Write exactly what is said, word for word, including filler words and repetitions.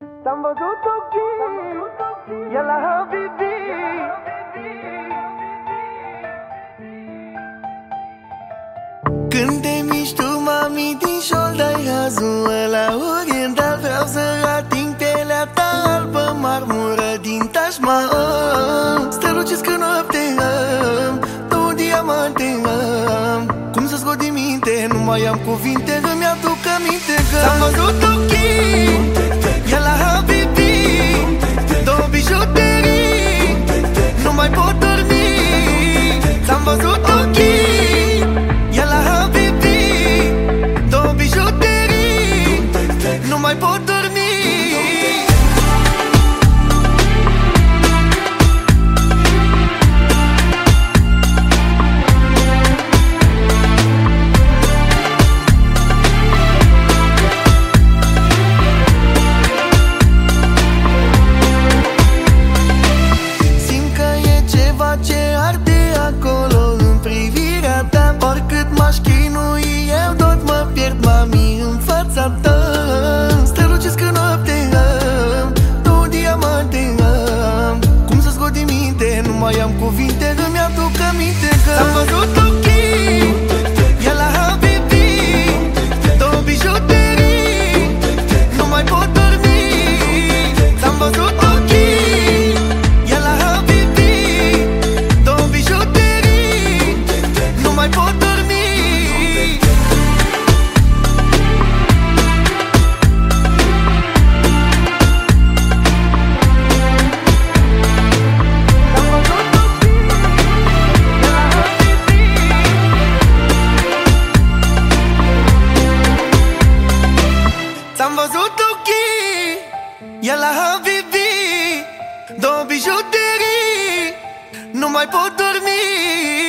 Ți-am văzut ochii, e la Habibi. Când te miști tu, mami, din șoldai hazul ăla oriental, vreau să ating pielea ta albă, marmură din Taj Mahal. Strălucesc în noapte, am două diamante, am cum să scot din minte, nu mai am cuvinte, îmi aduc aminte că ți-am văzut ochii, e la Habibi, două bijuterii, nu mai pot dormi. Ți-am văzut ochii, e la Habibi, două bijuterii, nu mai pot dormi. Ce arde acolo în privirea ta, oricât m-aș chinui, eu tot mă pierd, mami, în fața ta. Strălucesc în noapte, am două diamante, am cum să scot din minte, nu mai am cuvinte, îmi aduc aminte că ți-am văzut ochii, e la Habibi, două bijuterii, nu mai pot dormi. Ți-am văzut ochii, e la Habibi, nu mai pot dormi. Ți-am văzut ochii, e la Habibi, două bijuterii, nu mai pot dormi.